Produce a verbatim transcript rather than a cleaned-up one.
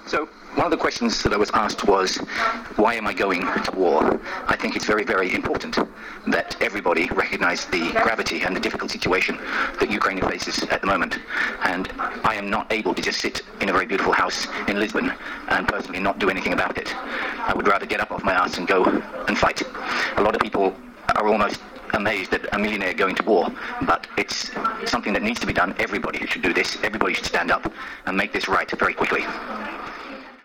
So one of the questions that I was asked was, why am I going to war? I think it's very, very important that everybody recognize the gravity and the difficult situation that Ukraine faces at the moment. And I am not able to just sit in a very beautiful house in Lisbon and personally not do anything about it. I would rather get up off my ass and go and fight. A lot of people are almost amazed at a millionaire going to war, but it's something that needs to be done. Everybody should do this. Everybody should stand up and make this right very quickly.